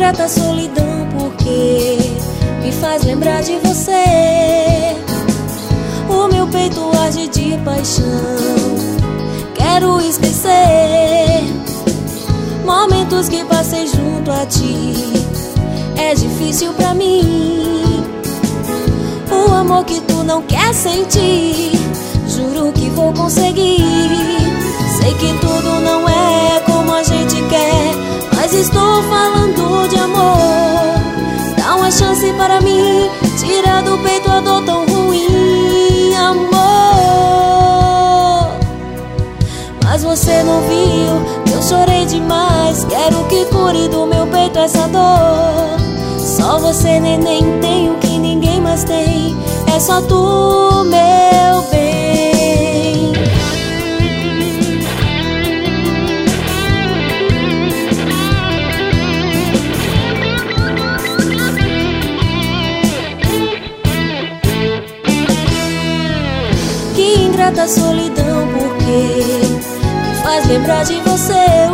ingrata solidão, porque me faz lembrar de você. O meu peito arde de paixão, quero esquecer momentos que passei junto a ti. É difícil pra mim o amor que tu não quer sentir. Juro que vou conseguir. Sei que tudo não é como a gente quer, mas estou falando de amor. Dá uma chance para mim, tira do peito a dor tão ruim, amor. Mas você não viu, eu chorei demais. Quero que cure do meu peito essa dor. Só você, neném, tem o que ninguém mais tem. É só tu, meu bem. Que ingrata solidão, porque me faz lembrar de você.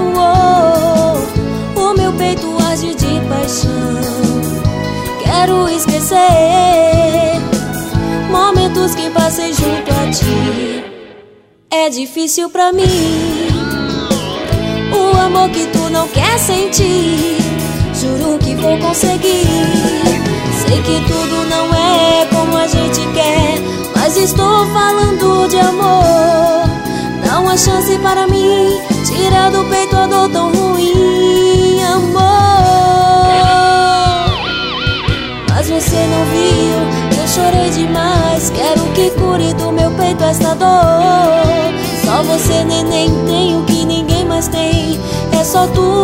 O meu peito arde de paixão, quero esquecer momentos que passei junto a ti. É difícil pra mim o amor que tu não quer sentir. Juro que vou conseguir. Sei que tudo não é como a gente quer, mas estou falando de amor. Dá uma chance para mim, tira do peito a dor tão ruim, amor. Mas você não viu, eu chorei demais. Quero que cure do meu peito esta dor. Só você, neném, tem o que ninguém mais tem. É só tu,